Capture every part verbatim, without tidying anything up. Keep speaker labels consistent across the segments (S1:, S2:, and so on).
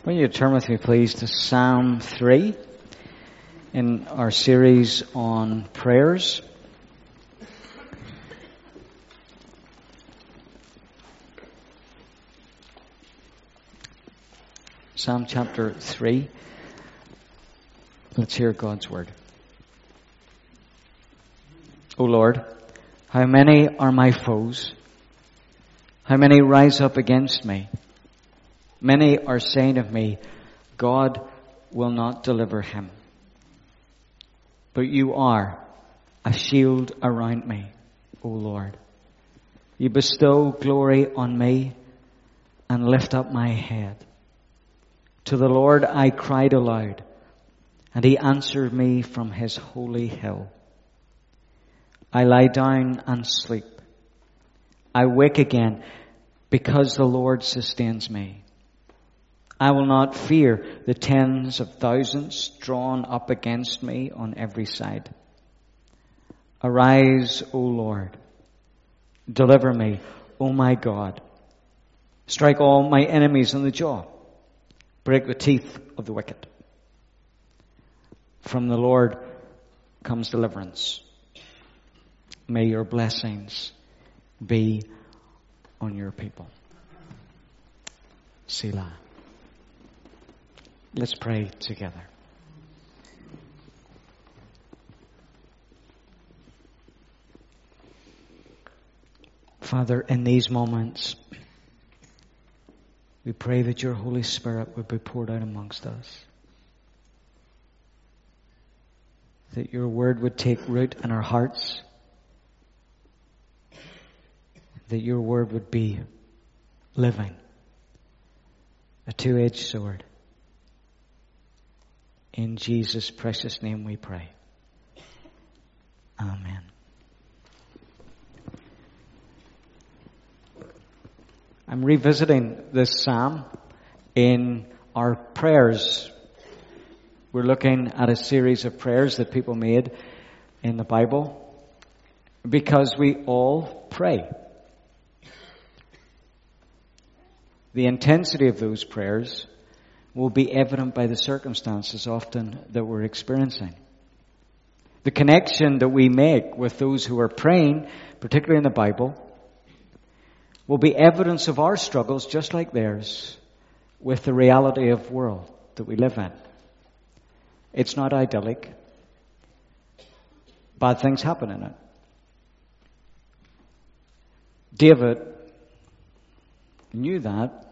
S1: Will you turn with me, please, to Psalm three in our series on prayers. Psalm chapter three. Let's hear God's word. O Lord, how many are my foes? How many rise up against me? Many are saying of me, God will not deliver him. But you are a shield around me, O Lord. You bestow glory on me and lift up my head. To the Lord I cried aloud, and he answered me from his holy hill. I lie down and sleep. I wake again because the Lord sustains me. I will not fear the tens of thousands drawn up against me on every side. Arise, O Lord. Deliver me, O my God. Strike all my enemies on the jaw. Break the teeth of the wicked. From the Lord comes deliverance. May your blessings be on your people. Selah. Let's pray together. Father, in these moments, we pray that your Holy Spirit would be poured out amongst us. That your word would take root in our hearts. That your word would be living, a two-edged sword. In Jesus' precious name we pray. Amen. I'm revisiting this psalm in our prayers. We're looking at a series of prayers that people made in the Bible because we all pray. The intensity of those prayers will be evident by the circumstances often that we're experiencing. The connection that we make with those who are praying, particularly in the Bible, will be evidence of our struggles just like theirs with the reality of the world that we live in. It's not idyllic. Bad things happen in it. David knew that.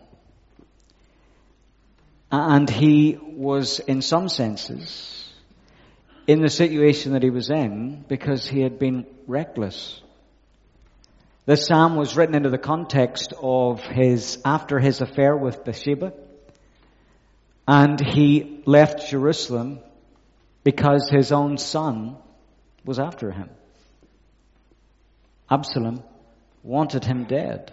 S1: And he was, in some senses, in the situation that he was in because he had been reckless. This psalm was written into the context of his, after his affair with Bathsheba. And he left Jerusalem because his own son was after him. Absalom wanted him dead.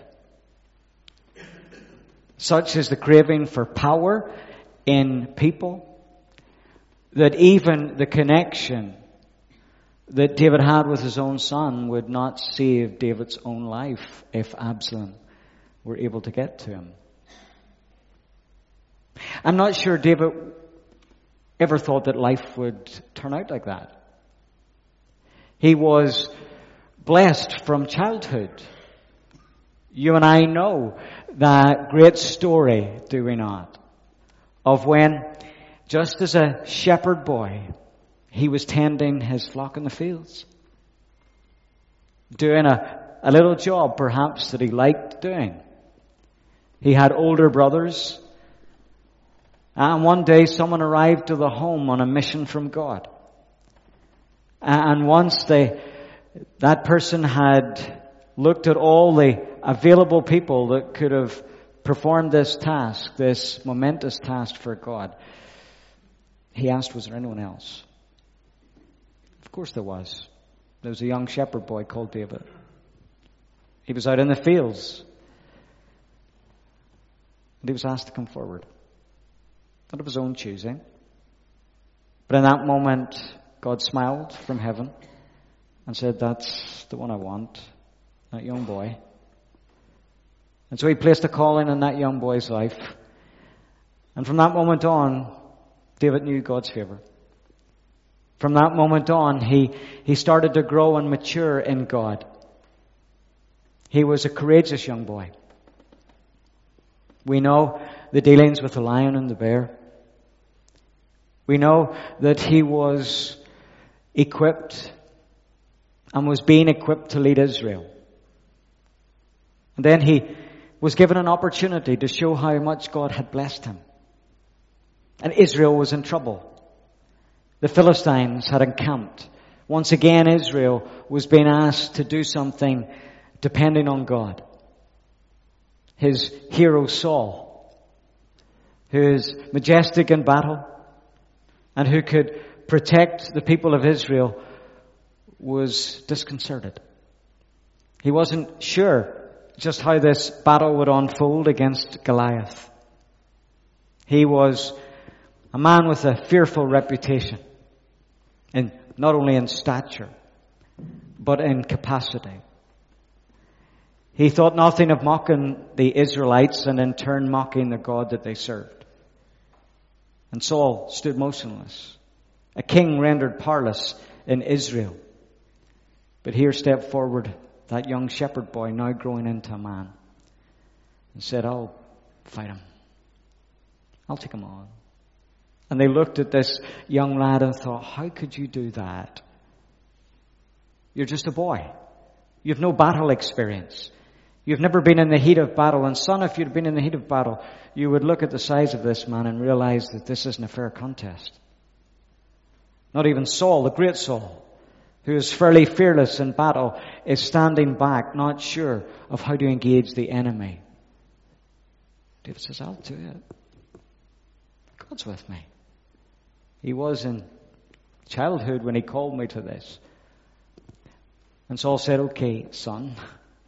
S1: Such is the craving for power in people that even the connection that David had with his own son would not save David's own life if Absalom were able to get to him. I'm not sure David ever thought that life would turn out like that. He was blessed from childhood. You and I know that great story, do we not? Of when, just as a shepherd boy, he was tending his flock in the fields. Doing a, a little job, perhaps, that he liked doing. He had older brothers. And one day someone arrived to the home on a mission from God. And once they, that person had looked at all the available people that could have performed this task, this momentous task for God, he asked, was there anyone else? Of course there was. There was a young shepherd boy called David. He was out in the fields. And he was asked to come forward. Not of his own choosing. But in that moment, God smiled from heaven and said, that's the one I want, that young boy. And so he placed a calling in that young boy's life. And from that moment on, David knew God's favor. From that moment on, he, he started to grow and mature in God. He was a courageous young boy. We know the dealings with the lion and the bear. We know that he was equipped and was being equipped to lead Israel. And then he was given an opportunity to show how much God had blessed him. And Israel was in trouble. The Philistines had encamped. Once again, Israel was being asked to do something depending on God. His hero Saul, who is majestic in battle and who could protect the people of Israel, was disconcerted. He wasn't sure just how this battle would unfold against Goliath. He was a man with a fearful reputation, in, not only in stature, but in capacity. He thought nothing of mocking the Israelites and in turn mocking the God that they served. And Saul stood motionless, a king rendered powerless in Israel. But here stepped forward that young shepherd boy, now growing into a man, and said, I'll fight him. I'll take him on. And they looked at this young lad and thought, how could you do that? You're just a boy. You've no battle experience. You've never been in the heat of battle. And son, if you'd been in the heat of battle, you would look at the size of this man and realize that this isn't a fair contest. Not even Saul, the great Saul, who is fairly fearless in battle, is standing back, not sure of how to engage the enemy. David says, I'll do it. God's with me. He was in childhood when he called me to this. And Saul said, okay, son,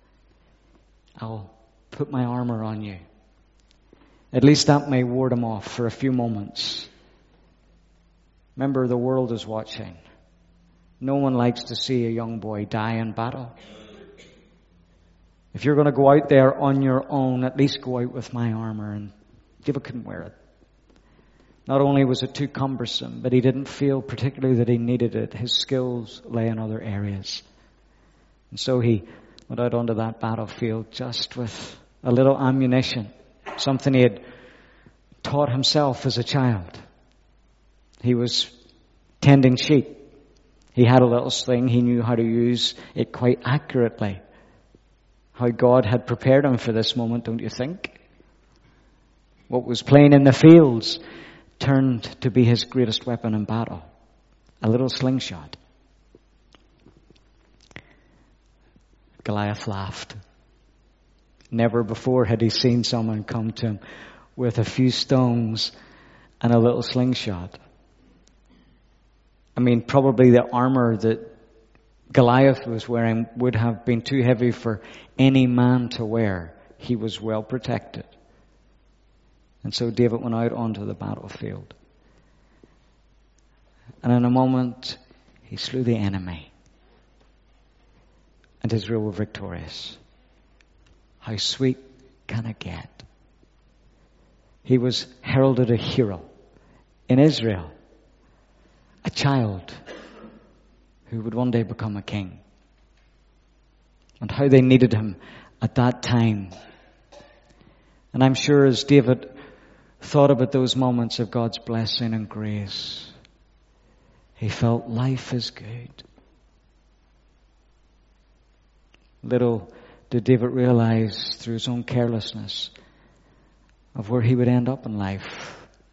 S1: I'll put my armor on you. At least that may ward him off for a few moments. Remember, the world is watching. No one likes to see a young boy die in battle. If you're going to go out there on your own, at least go out with my armor. And David couldn't wear it. Not only was it too cumbersome, but he didn't feel particularly that he needed it. His skills lay in other areas. And so he went out onto that battlefield just with a little ammunition, something he had taught himself as a child. He was tending sheep. He had a little sling. He knew how to use it quite accurately. How God had prepared him for this moment, don't you think? What was playing in the fields turned to be his greatest weapon in battle. A little slingshot. Goliath laughed. Never before had he seen someone come to him with a few stones and a little slingshot. I mean, probably the armor that Goliath was wearing would have been too heavy for any man to wear. He was well protected. And so David went out onto the battlefield. And in a moment, he slew the enemy. And Israel were victorious. How sweet can it get? He was heralded a hero in Israel. A child who would one day become a king. And how they needed him at that time. And I'm sure as David thought about those moments of God's blessing and grace, he felt life is good. Little did David realize through his own carelessness of where he would end up in life.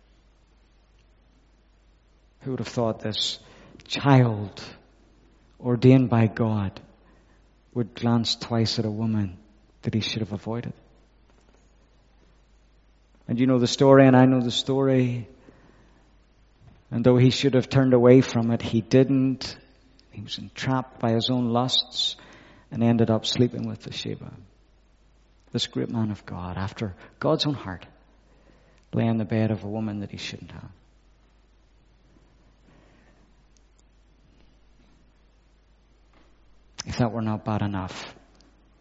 S1: Who would have thought this child ordained by God would glance twice at a woman that he should have avoided? And you know the story, and I know the story. And though he should have turned away from it, he didn't. He was entrapped by his own lusts and ended up sleeping with Bathsheba. This great man of God, after God's own heart, lay in the bed of a woman that he shouldn't have. If that were not bad enough,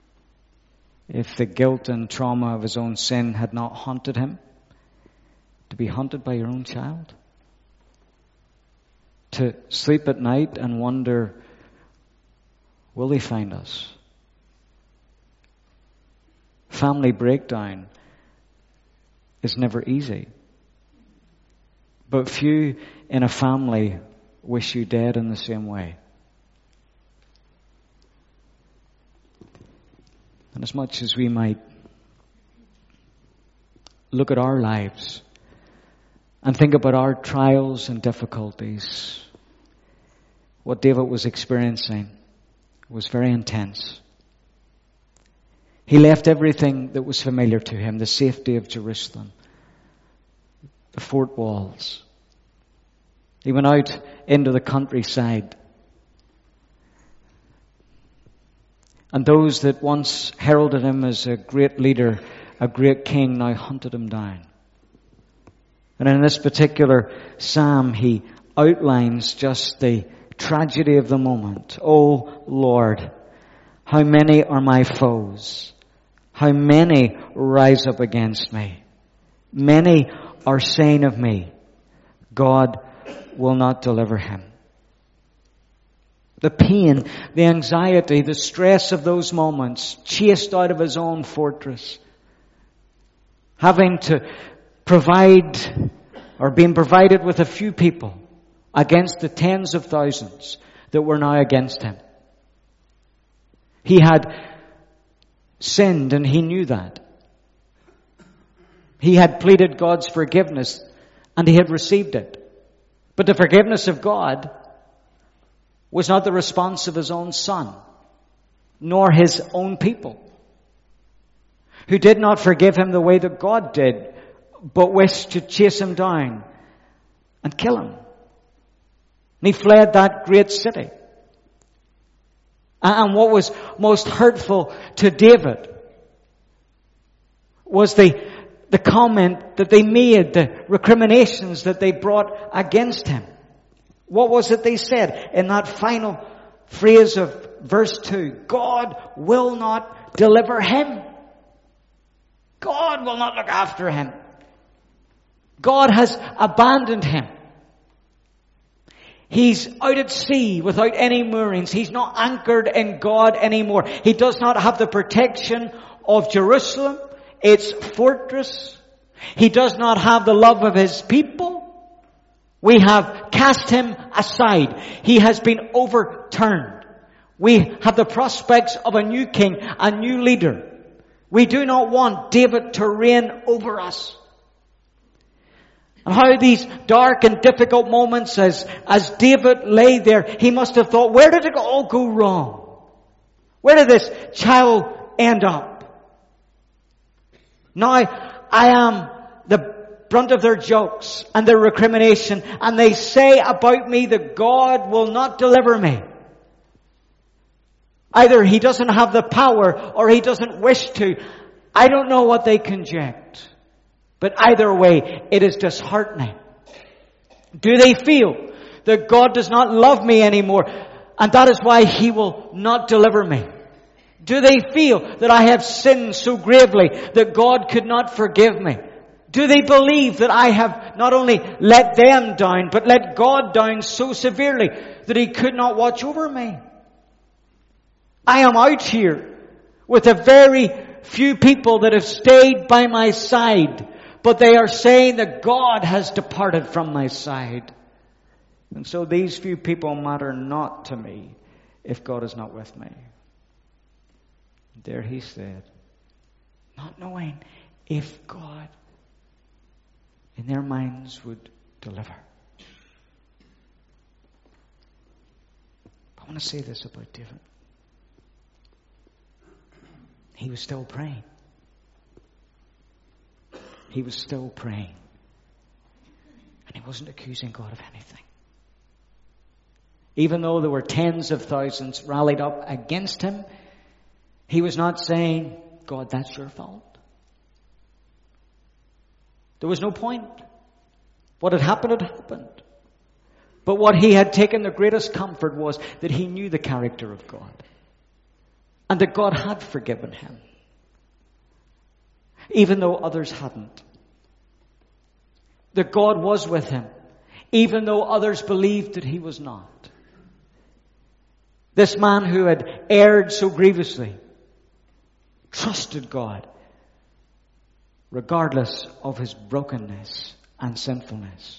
S1: if the guilt and trauma of his own sin had not haunted him To be hunted by your own child? To sleep at night and wonder, will they find us? Family breakdown is never easy. But few in a family wish you dead in the same way. And as much as we might look at our lives and think about our trials and difficulties, what David was experiencing was very intense. He left everything that was familiar to him, the safety of Jerusalem, the fort walls. He went out into the countryside. And those that once heralded him as a great leader, a great king, now hunted him down. And in this particular psalm, he outlines just the tragedy of the moment. Oh Lord, how many are my foes? How many rise up against me? Many are saying of me, God will not deliver him. The pain, the anxiety, the stress of those moments, chased out of his own fortress, having to provide or being provided with a few people against the tens of thousands that were now against him. He had sinned and he knew that. He had pleaded God's forgiveness and he had received it. But the forgiveness of God was not the response of his own son, nor his own people, who did not forgive him the way that God did, but wished to chase him down and kill him. And he fled that great city. And what was most hurtful to David was the, the comment that they made, the recriminations that they brought against him. What was it they said in that final phrase of verse two? God will not deliver him. God will not look after him. God has abandoned him. He's out at sea without any moorings. He's not anchored in God anymore. He does not have the protection of Jerusalem, its fortress. He does not have the love of his people. We have cast him aside. He has been overturned. We have the prospects of a new king, a new leader. We do not want David to reign over us. And how these dark and difficult moments, as, as David lay there, he must have thought, where did it all go wrong? Where did this child end up? Now I am the brunt of their jokes and their recrimination, and they say about me that God will not deliver me. Either he doesn't have the power or he doesn't wish to. I don't know what they conject. But either way, it is disheartening. Do they feel that God does not love me anymore, and that is why he will not deliver me? Do they feel that I have sinned so gravely that God could not forgive me? Do they believe that I have not only let them down, but let God down so severely that he could not watch over me? I am out here with a very few people that have stayed by my side, but they are saying that God has departed from my side. And so these few people matter not to me if God is not with me. There he said, not knowing if God in their minds would deliver. I want to say this about David. He was still praying. He was still praying. And he wasn't accusing God of anything. Even though there were tens of thousands rallied up against him, he was not saying, God, that's your fault. There was no point. What had happened had happened. But what he had taken the greatest comfort was that he knew the character of God. And that God had forgiven him. Even though others hadn't. that God was with him, even though others believed that he was not. This man who had erred so grievously trusted God, regardless of his brokenness and sinfulness.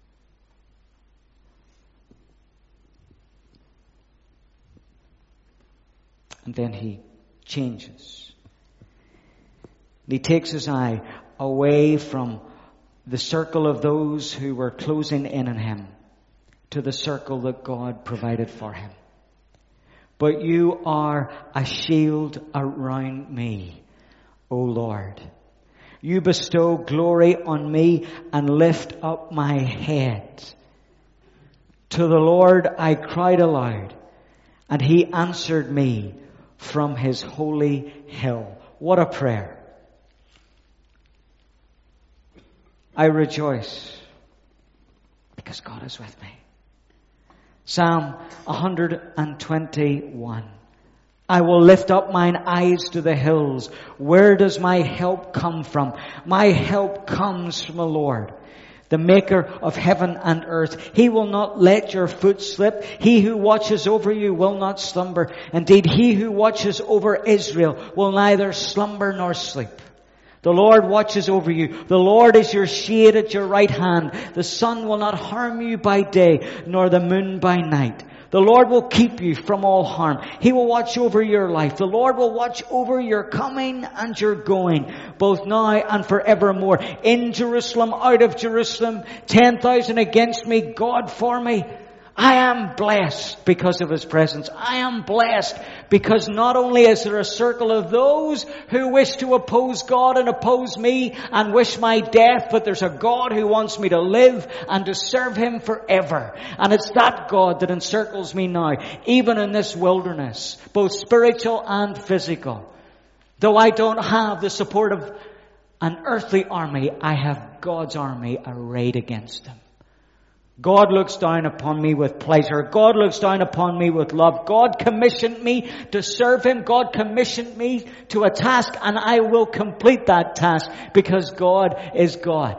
S1: And then he changes. He takes his eye away from the circle of those who were closing in on him to the circle that God provided for him. But you are a shield around me, O Lord. You bestow glory on me and lift up my head. To the Lord I cried aloud, and he answered me from his holy hill. What a prayer. I rejoice because God is with me. Psalm one twenty-one. I will lift up mine eyes to the hills. Where does my help come from? My help comes from the Lord, the maker of heaven and earth. He will not let your foot slip. He who watches over you will not slumber. Indeed, he who watches over Israel will neither slumber nor sleep. The Lord watches over you. The Lord is your shade at your right hand. The sun will not harm you by day, nor the moon by night. The Lord will keep you from all harm. He will watch over your life. The Lord will watch over your coming and your going, both now and forevermore. In Jerusalem, out of Jerusalem, ten thousand against me, God for me. I am blessed because of his presence. I am blessed because not only is there a circle of those who wish to oppose God and oppose me and wish my death, but there's a God who wants me to live and to serve him forever. And it's that God that encircles me now, even in this wilderness, both spiritual and physical. Though I don't have the support of an earthly army, I have God's army arrayed against them. God looks down upon me with pleasure. God looks down upon me with love. God commissioned me to serve him. God commissioned me to a task, and I will complete that task because God is God.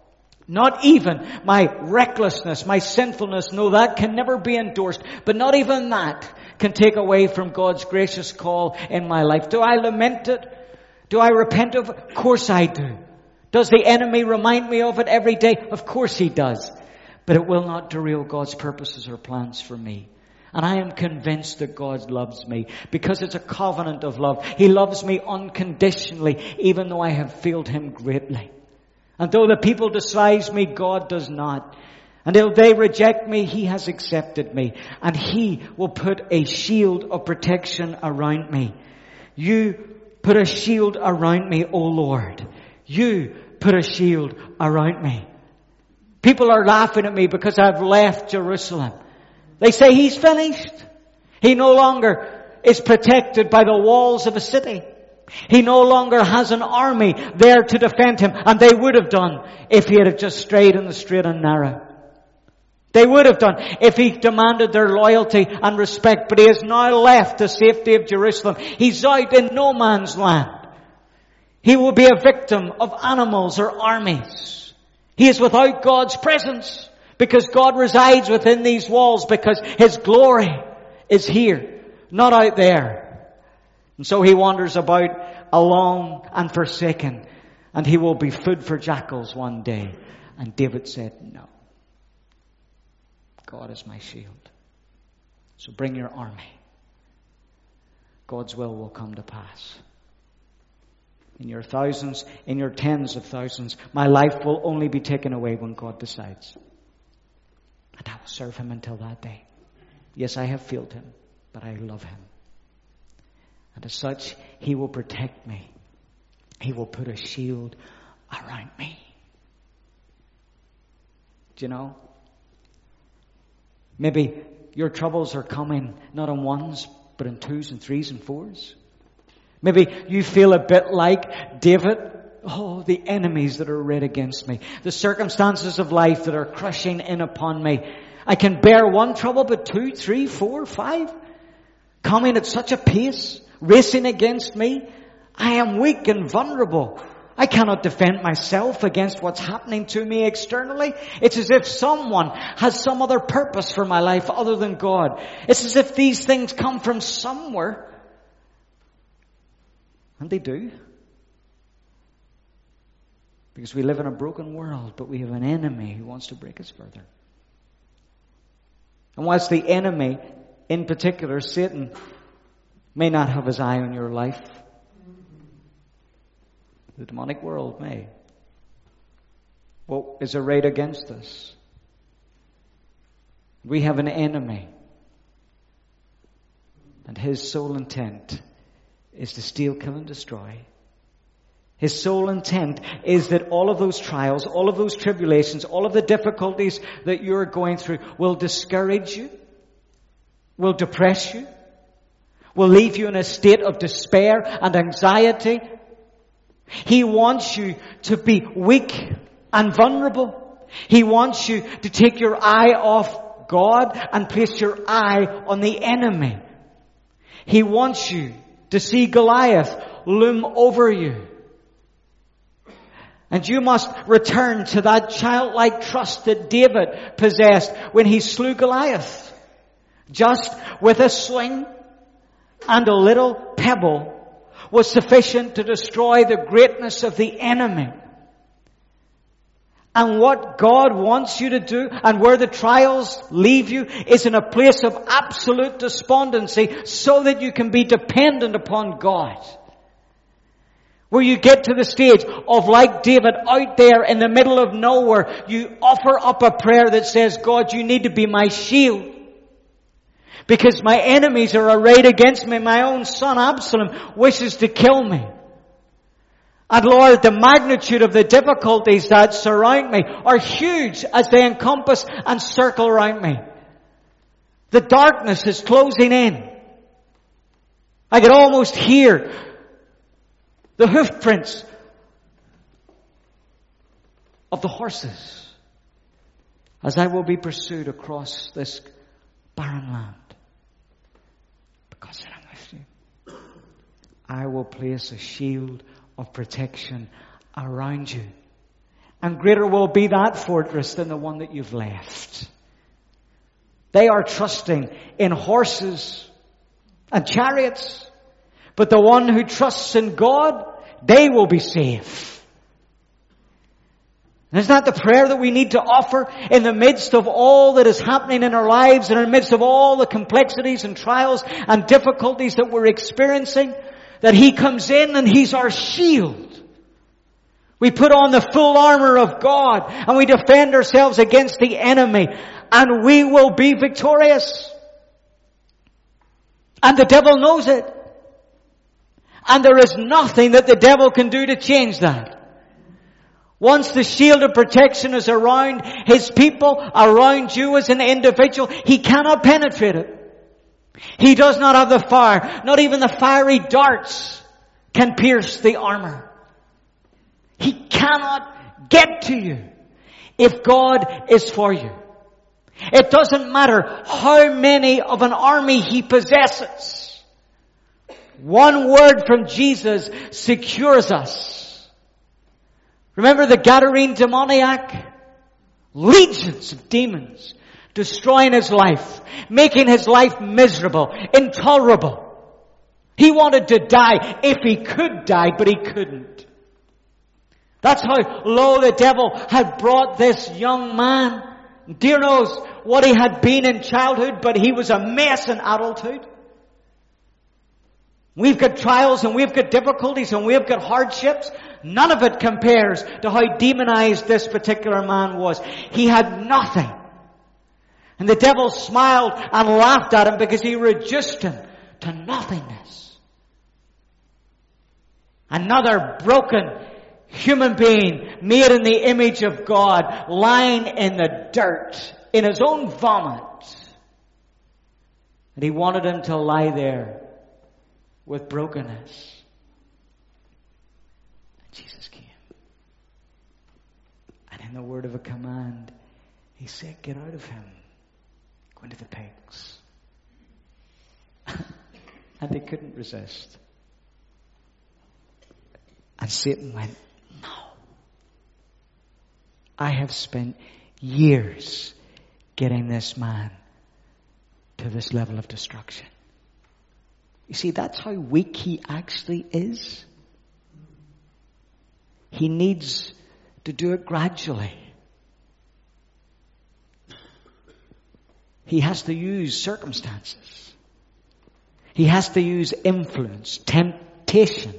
S1: Not even my recklessness, my sinfulness, no, that can never be endorsed. But not even that can take away from God's gracious call in my life. Do I lament it? Do I repent of it? Of course I do. Does the enemy remind me of it every day? Of course he does. But it will not derail God's purposes or plans for me. And I am convinced that God loves me because it's a covenant of love. He loves me unconditionally, even though I have failed him greatly. And though the people despise me, God does not. And though they reject me, he has accepted me. And he will put a shield of protection around me. You put a shield around me, O Lord. You put a shield around me. People are laughing at me because I've left Jerusalem. They say he's finished. He no longer is protected by the walls of a city. He no longer has an army there to defend him. And they would have done if he had just strayed in the straight and narrow. They would have done if he demanded their loyalty and respect. But he has now left the safety of Jerusalem. He's out in no man's land. He will be a victim of animals or armies. He is without God's presence because God resides within these walls because his glory is here, not out there. And so he wanders about alone and forsaken, and he will be food for jackals one day. And David said, no. God is my shield. So bring your army. God's will will come to pass. In your thousands, in your tens of thousands, my life will only be taken away when God decides. And I will serve him until that day. Yes, I have failed him, but I love him. And as such, he will protect me. He will put a shield around me. Do you know? Maybe your troubles are coming not in ones, but in twos and threes and fours. Maybe you feel a bit like David. Oh, the enemies that are arrayed against me. The circumstances of life that are crushing in upon me. I can bear one trouble, but two, three, four, five. Coming at such a pace, racing against me. I am weak and vulnerable. I cannot defend myself against what's happening to me externally. It's as if someone has some other purpose for my life other than God. It's as if these things come from somewhere. And they do. Because we live in a broken world, but we have an enemy who wants to break us further. And whilst the enemy, in particular, Satan, may not have his eye on your life, the demonic world may. What is arrayed against us? We have an enemy. And his sole intent is to steal, kill, and destroy. His sole intent is that all of those trials, all of those tribulations, all of the difficulties that you're going through will discourage you, will depress you, will leave you in a state of despair and anxiety. He wants you to be weak and vulnerable. He wants you to take your eye off God and place your eye on the enemy. He wants you to see Goliath loom over you. And you must return to that childlike trust that David possessed when he slew Goliath. Just with a sling and a little pebble was sufficient to destroy the greatness of the enemy. And what God wants you to do, and where the trials leave you, is in a place of absolute despondency so that you can be dependent upon God. Where you get to the stage of, like David, out there in the middle of nowhere, you offer up a prayer that says, God, you need to be my shield. Because my enemies are arrayed against me. My own son Absalom wishes to kill me. And Lord, the magnitude of the difficulties that surround me are huge as they encompass and circle around me. The darkness is closing in. I could almost hear the hoof prints of the horses as I will be pursued across this barren land. Because I'm with you, I will place a shield of protection around you. And greater will be that fortress than the one that you've left. They are trusting in horses and chariots. But the one who trusts in God, they will be safe. And isn't that the prayer that we need to offer in the midst of all that is happening in our lives, and in the midst of all the complexities and trials and difficulties that we're experiencing? That He comes in and He's our shield. We put on the full armor of God and we defend ourselves against the enemy, and we will be victorious. And the devil knows it. And there is nothing that the devil can do to change that. Once the shield of protection is around his people, around you as an individual, he cannot penetrate it. He does not have the fire. Not even the fiery darts can pierce the armor. He cannot get to you if God is for you. It doesn't matter how many of an army he possesses. One word from Jesus secures us. Remember the Gadarene demoniac? Legions of demons destroying his life, making his life miserable, intolerable. He wanted to die if he could die, but he couldn't. That's how low the devil had brought this young man. Dear knows what he had been in childhood, but he was a mess in adulthood. We've got trials and we've got difficulties and we've got hardships. None of it compares to how demonized this particular man was. He had nothing. And the devil smiled and laughed at him because he reduced him to nothingness. Another broken human being made in the image of God, lying in the dirt, in his own vomit. And he wanted him to lie there with brokenness. And Jesus came. And in the word of a command, He said, get out of him. Go into the pigs. And they couldn't resist. And Satan went I have spent years getting this man to this level of destruction. You see, that's how weak he actually is. He needs to do it gradually. He has to use circumstances. He has to use influence, temptation.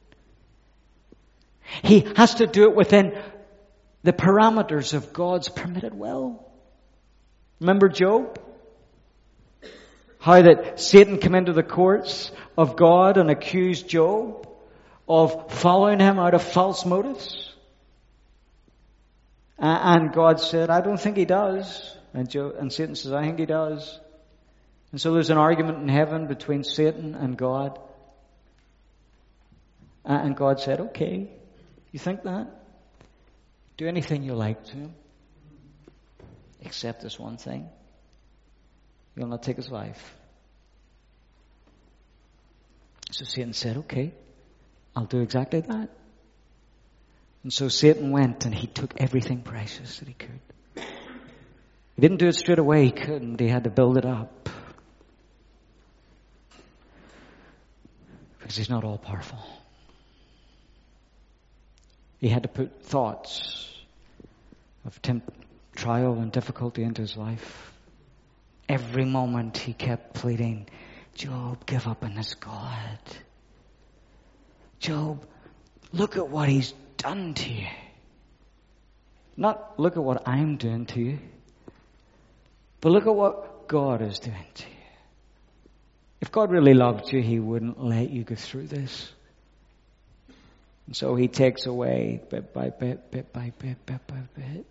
S1: He has to do it within the parameters of God's permitted will. Remember Job? How that Satan came into the courts of God and accused Job of following him out of false motives. Uh, and God said, I don't think he does. And, Job, and Satan says, I think he does. And so there's an argument in heaven between Satan and God. Uh, and God said, okay, you think that? Do anything you like to him. Except this one thing. You'll not take his life. So Satan said, okay, I'll do exactly that. And so Satan went and he took everything precious that he could. He didn't do it straight away. He couldn't. He had to build it up. Because he's not all powerful. He had to put thoughts of temp- trial and difficulty into his life. Every moment he kept pleading, Job, give up on this God. Job, look at what he's done to you. Not look at what I'm doing to you, but look at what God is doing to you. If God really loved you, he wouldn't let you go through this. And so he takes away bit by bit, bit by bit, bit by bit.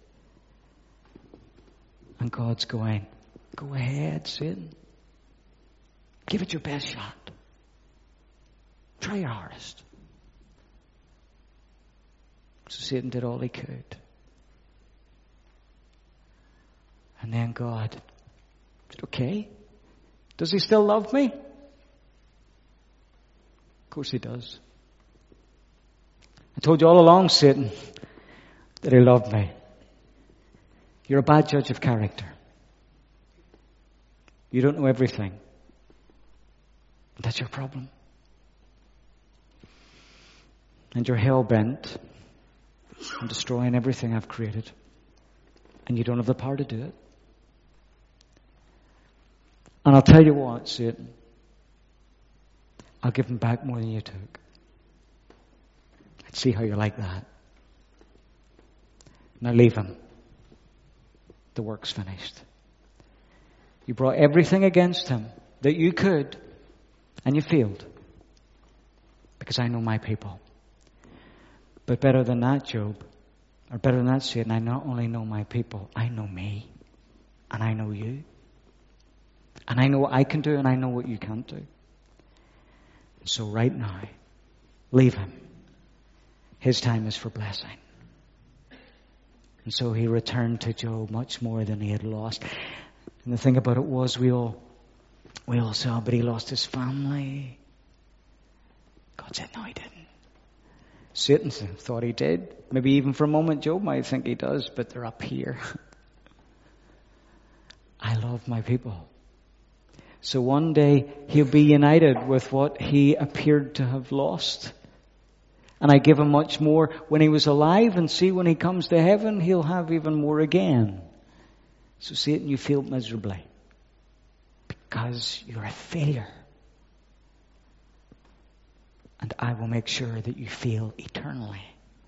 S1: And God's going, go ahead, Satan. Give it your best shot. Try your hardest. So Satan did all he could. And then God said, okay, does he still love me? Of course he does. I told you all along, Satan, that he loved me. You're a bad judge of character. You don't know everything. That's your problem. And you're hell-bent on destroying everything I've created. And you don't have the power to do it. And I'll tell you what, Satan, I'll give him back more than you took. Let's see how you like that. Now leave him. The work's finished. You brought everything against him that you could, and you failed. Because I know my people. But better than that, Job, or better than that, Satan, I not only know my people, I know me. And I know you. And I know what I can do, and I know what you can't do. So right now, leave him. His time is for blessing. And so he returned to Job much more than he had lost. And the thing about it was, we all, we all saw, but he lost his family. God said, no, he didn't. Satan thought he did. Maybe even for a moment, Job might think he does, but they're up here. I love my people. So one day, he'll be united with what he appeared to have lost. And I give him much more when he was alive, and see, when he comes to heaven, he'll have even more again. So Satan, you failed miserably. Because you're a failure. And I will make sure that you fail eternally.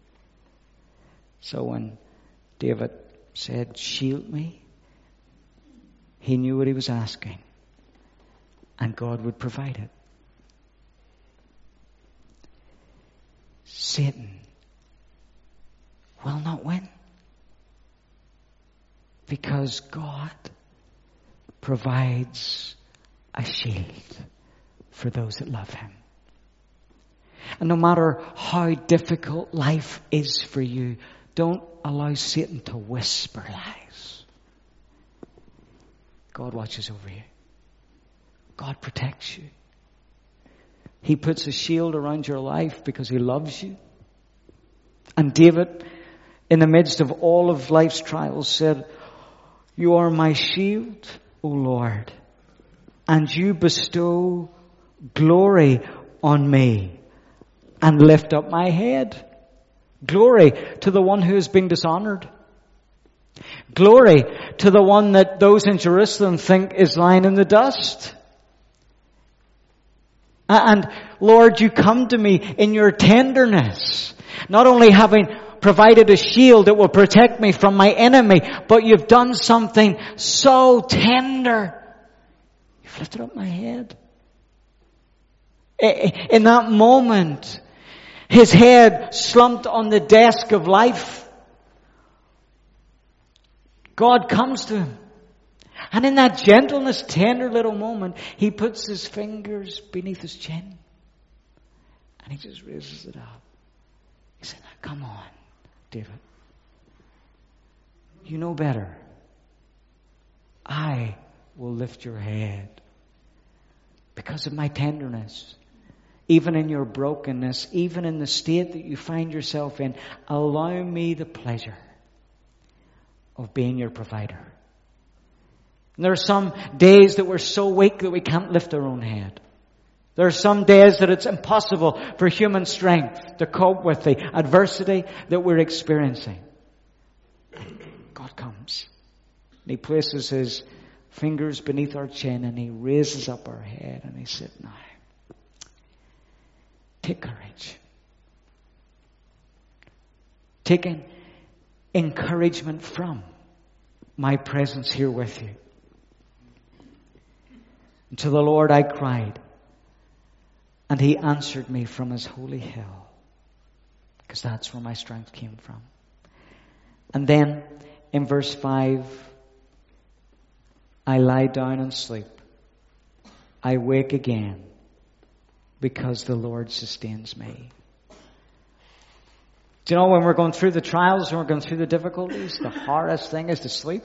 S1: So when David said, shield me, he knew what he was asking. And God would provide it. Satan will not win. Because God provides a shield for those that love him. And no matter how difficult life is for you, don't allow Satan to whisper lies. God watches over you. God protects you. He puts a shield around your life because he loves you. And David, in the midst of all of life's trials, said, "You are my shield, O Lord, and you bestow glory on me and lift up my head." Glory to the one who has been dishonored. Glory to the one that those in Jerusalem think is lying in the dust. And Lord, you come to me in your tenderness, not only having provided a shield that will protect me from my enemy, but you've done something so tender. You've lifted up my head. In that moment, his head slumped on the desk of life. God comes to him. And in that gentleness, tender little moment, he puts his fingers beneath his chin. And he just raises it up. He said, "Now come on, David. You know better. I will lift your head because of my tenderness. Even in your brokenness, even in the state that you find yourself in, allow me the pleasure of being your provider." And there are some days that we're so weak that we can't lift our own head. There are some days that it's impossible for human strength to cope with the adversity that we're experiencing. And God comes. And he places his fingers beneath our chin and he raises up our head and he said, "Now, take courage." Taking encouragement from my presence here with you. And to the Lord I cried, and he answered me from his holy hill, because that's where my strength came from. And then in verse five, I lie down and sleep. I wake again, because the Lord sustains me. Do you know, when we're going through the trials, when we're going through the difficulties, the hardest thing is to sleep.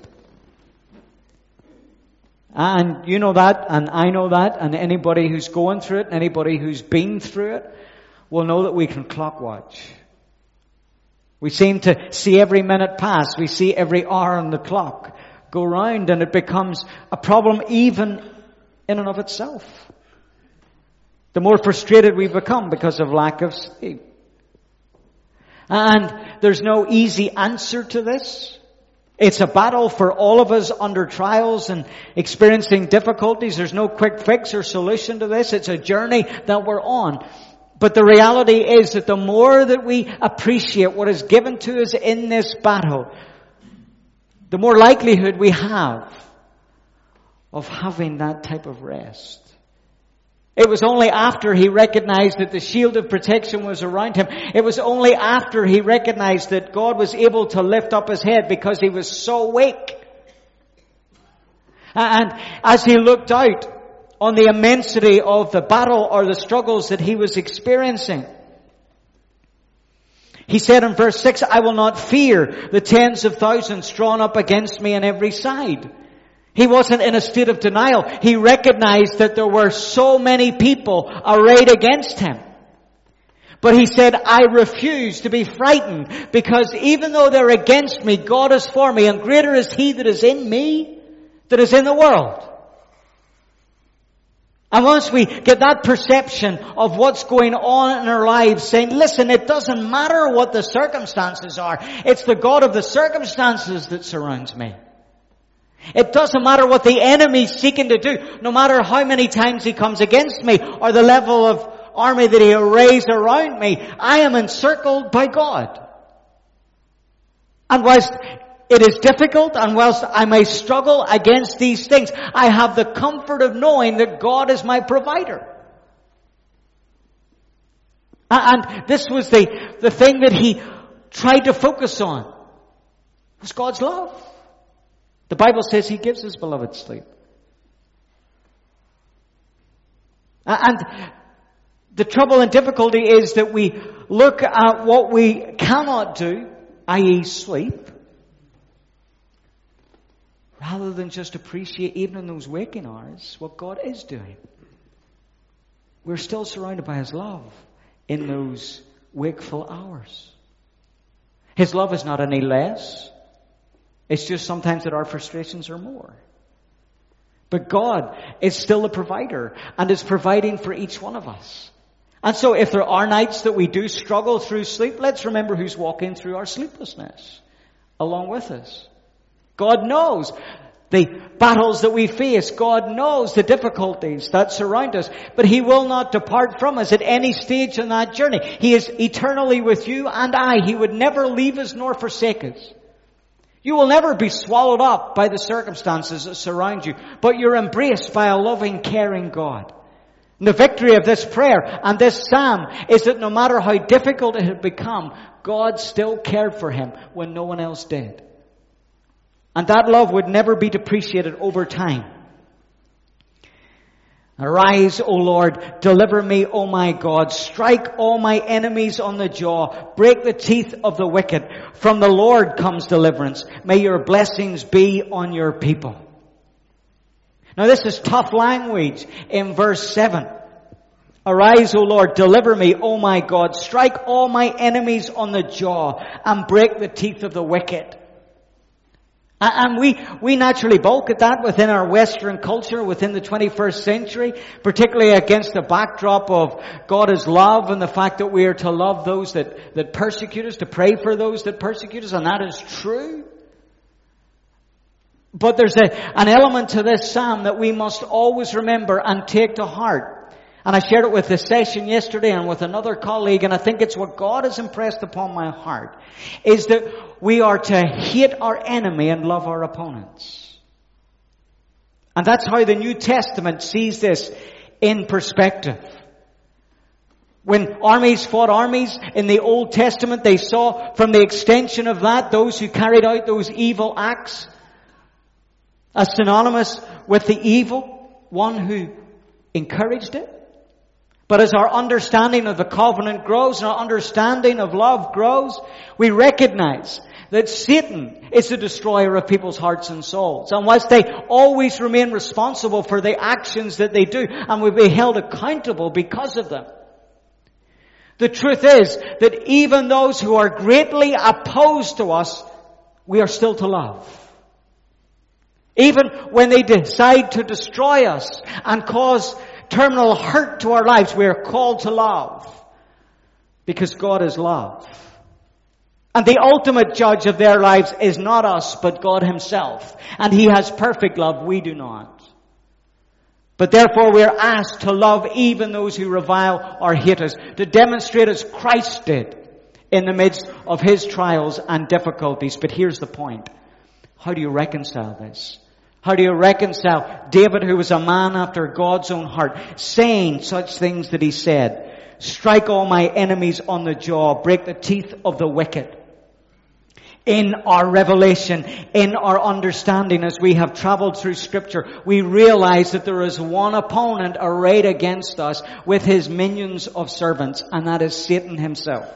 S1: And you know that, and I know that, and anybody who's going through it, and anybody who's been through it, will know that we can clock watch. We seem to see every minute pass. We see every hour on the clock go round, and it becomes a problem even in and of itself. The more frustrated we become because of lack of sleep. And there's no easy answer to this. It's a battle for all of us under trials and experiencing difficulties. There's no quick fix or solution to this. It's a journey that we're on. But the reality is that the more that we appreciate what is given to us in this battle, the more likelihood we have of having that type of rest. It was only after he recognized that the shield of protection was around him. It was only after he recognized that God was able to lift up his head because he was so weak. And as he looked out on the immensity of the battle or the struggles that he was experiencing, he said in verse six, "I will not fear the tens of thousands drawn up against me on every side." He wasn't in a state of denial. He recognized that there were so many people arrayed against him. But he said, "I refuse to be frightened, because even though they're against me, God is for me, and greater is he that is in me that is in the world." And once we get that perception of what's going on in our lives, saying, listen, it doesn't matter what the circumstances are. It's the God of the circumstances that surrounds me. It doesn't matter what the enemy's seeking to do, no matter how many times he comes against me or the level of army that he arrays around me. I am encircled by God. And whilst it is difficult, and whilst I may struggle against these things, I have the comfort of knowing that God is my provider. And this was the, the thing that he tried to focus on, was God's love. The Bible says he gives his beloved sleep. And the trouble and difficulty is that we look at what we cannot do, that is sleep, rather than just appreciate, even in those waking hours, what God is doing. We're still surrounded by his love in those wakeful hours. His love is not any less. It's just sometimes that our frustrations are more. But God is still the provider and is providing for each one of us. And so if there are nights that we do struggle through sleep, let's remember who's walking through our sleeplessness along with us. God knows the battles that we face. God knows the difficulties that surround us. But He will not depart from us at any stage in that journey. He is eternally with you and I. He would never leave us nor forsake us. You will never be swallowed up by the circumstances that surround you, but you're embraced by a loving, caring God. And the victory of this prayer and this psalm is that no matter how difficult it had become, God still cared for him when no one else did. And that love would never be depreciated over time. Arise, O Lord, deliver me, O my God. Strike all my enemies on the jaw. Break the teeth of the wicked. From the Lord comes deliverance. May your blessings be on your people. Now this is tough language in verse seven. Arise, O Lord, deliver me, O my God. Strike all my enemies on the jaw and break the teeth of the wicked. And we, we naturally balk at that within our Western culture, within the twenty-first century, particularly against the backdrop of God is love and the fact that we are to love those that, that persecute us, to pray for those that persecute us, and that is true. But there's a, an element to this psalm that we must always remember and take to heart. And I shared it with the session yesterday and with another colleague, and I think it's what God has impressed upon my heart, is that we are to hate our enemy and love our opponents. And that's how the New Testament sees this in perspective. When armies fought armies in the Old Testament, they saw from the extension of that those who carried out those evil acts as synonymous with the evil, one who encouraged it. But as our understanding of the covenant grows and our understanding of love grows, we recognize that Satan is the destroyer of people's hearts and souls. And whilst they always remain responsible for the actions that they do and will be held accountable because of them, the truth is that even those who are greatly opposed to us, we are still to love. Even when they decide to destroy us and cause terminal hurt to our lives, we are called to love. Because God is love. And the ultimate judge of their lives is not us, but God Himself. And He has perfect love, we do not. But therefore we are asked to love even those who revile or hate us, to demonstrate as Christ did in the midst of His trials and difficulties. But here's the point. How do you reconcile this? How do you reconcile David, who was a man after God's own heart, saying such things that he said? Strike all my enemies on the jaw, break the teeth of the wicked. In our revelation, in our understanding as we have traveled through Scripture, we realize that there is one opponent arrayed against us with his minions of servants, and that is Satan himself.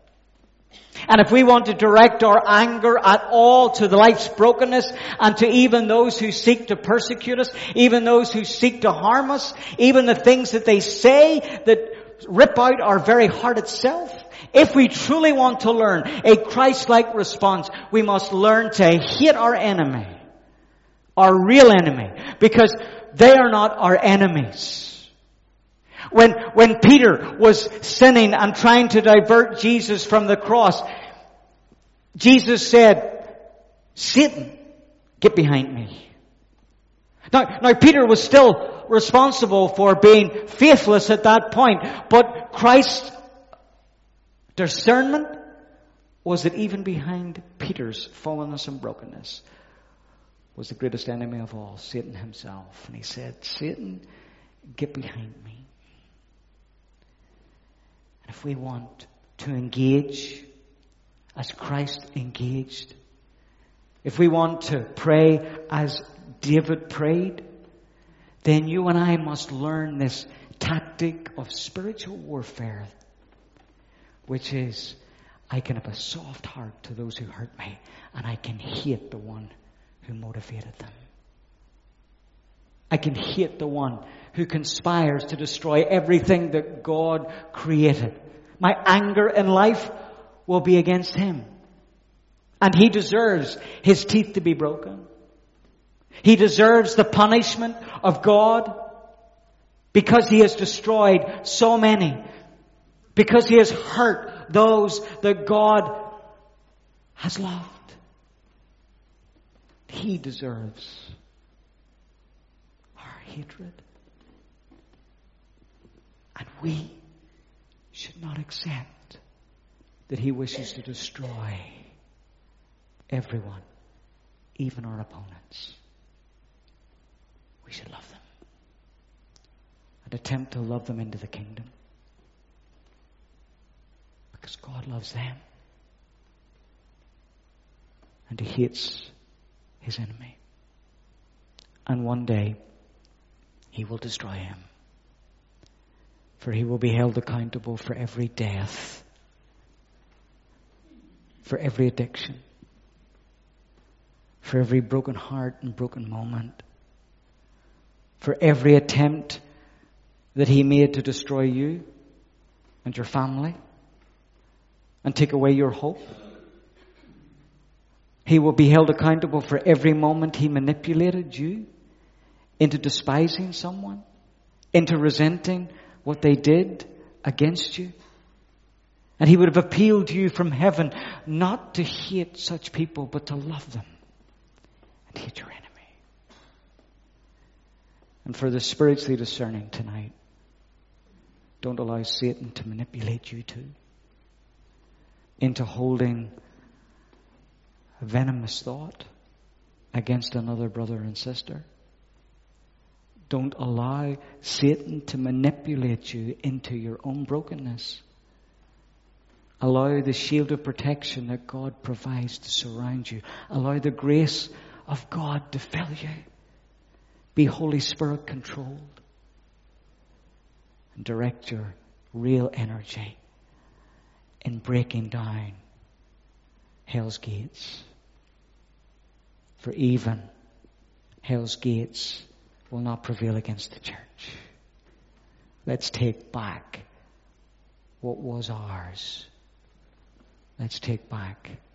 S1: And if we want to direct our anger at all to the life's brokenness and to even those who seek to persecute us, even those who seek to harm us, even the things that they say that rip out our very heart itself, if we truly want to learn a Christ-like response, we must learn to hate our enemy, our real enemy, because they are not our enemies. When, when Peter was sinning and trying to divert Jesus from the cross, Jesus said, Satan, get behind me. Now, now Peter was still responsible for being faithless at that point, but Christ's discernment was that even behind Peter's fallenness and brokenness was the greatest enemy of all, Satan himself. And he said, Satan, get behind me. If we want to engage as Christ engaged, if we want to pray as David prayed, then you and I must learn this tactic of spiritual warfare, which is, I can have a soft heart to those who hurt me, and I can hate the one who motivated them. I can hate the one who conspires to destroy everything that God created. My anger in life will be against him. And he deserves his teeth to be broken. He deserves the punishment of God because he has destroyed so many. Because he has hurt those that God has loved. He deserves our hatred. And we should not accept that he wishes to destroy everyone, even our opponents. We should love them and attempt to love them into the kingdom. Because God loves them. And he hates his enemy. And one day, he will destroy him. For he will be held accountable for every death, for every addiction, for every broken heart and broken moment, for every attempt that he made to destroy you and your family and take away your hope. He will be held accountable for every moment he manipulated you into despising someone, into resenting what they did against you. And he would have appealed to you from heaven not to hate such people, but to love them and hate your enemy. And for the spiritually discerning tonight, don't allow Satan to manipulate you too into holding a venomous thought against another brother and sister. Don't allow Satan to manipulate you into your own brokenness. Allow the shield of protection that God provides to surround you. Allow the grace of God to fill you. Be Holy Spirit controlled. And direct your real energy in breaking down hell's gates. For even hell's gates will not prevail against the church. Let's take back what was ours. Let's take back